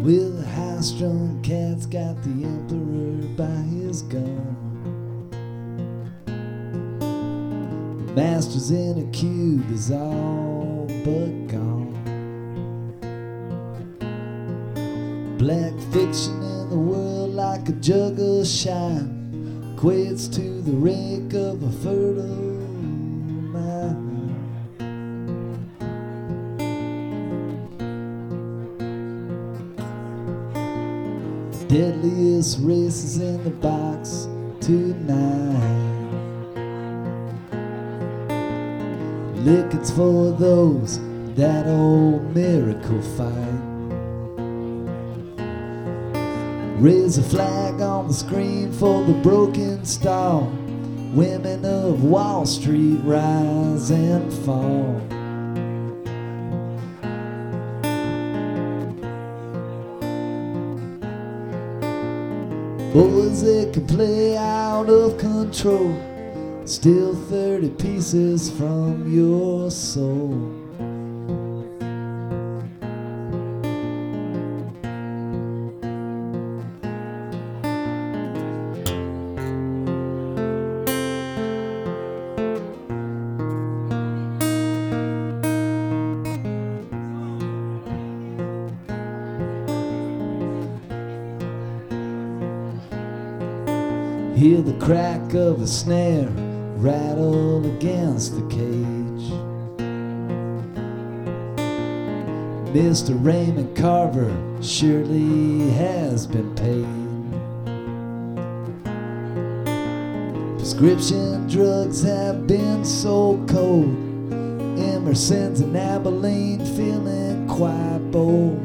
With a high-strung cat's got the emperor by his gun. The master's in a cube is all but gone. Black fiction in the world like a jug of shine equates to the rake of a fertile mind. The deadliest races in the box tonight. Lickets for those that old miracle fight. Raise a flag on the screen for the broken star. Women of Wall Street rise and fall. Boys that can play out of control, steal 30 pieces from your soul. Hear the crack of a snare rattle against the cage. Mr. Raymond Carver surely has been paid. Prescription drugs have been so cold. Emerson's in Abilene feeling quite bold.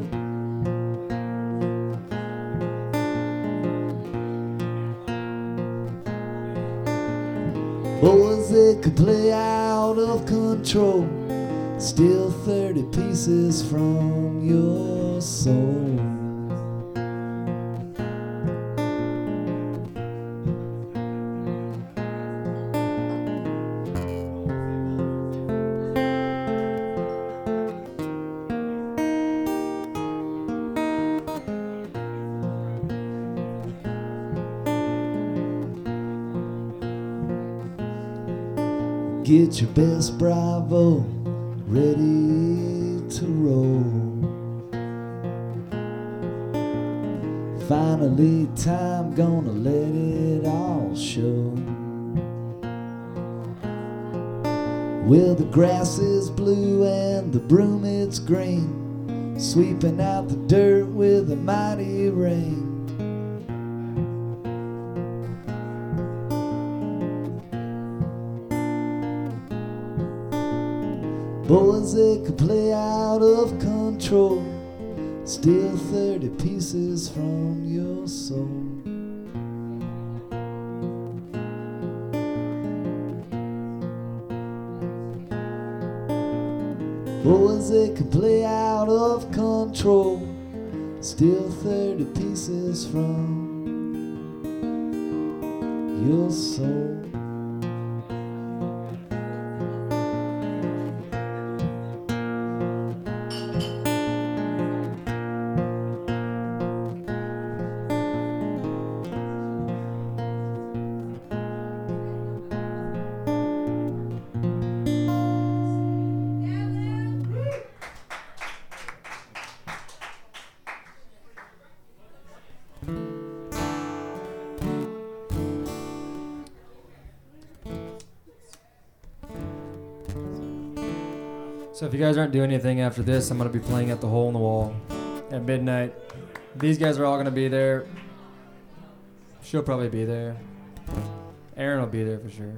Boys that could play out of control, steal 30 pieces from your soul. Get your best Bravo ready to roll. Finally time gonna let it all show. Well, the grass is blue and the broom it's green, sweeping out the dirt with a mighty rain. Boys that could play out of control, steal 30 pieces from your soul. Boys that could play out of control, steal 30 pieces from your soul. So if you guys aren't doing anything after this, I'm going to be playing at the Hole in the Wall at midnight. These guys are all going to be there. She'll probably be there. Aaron will be there for sure.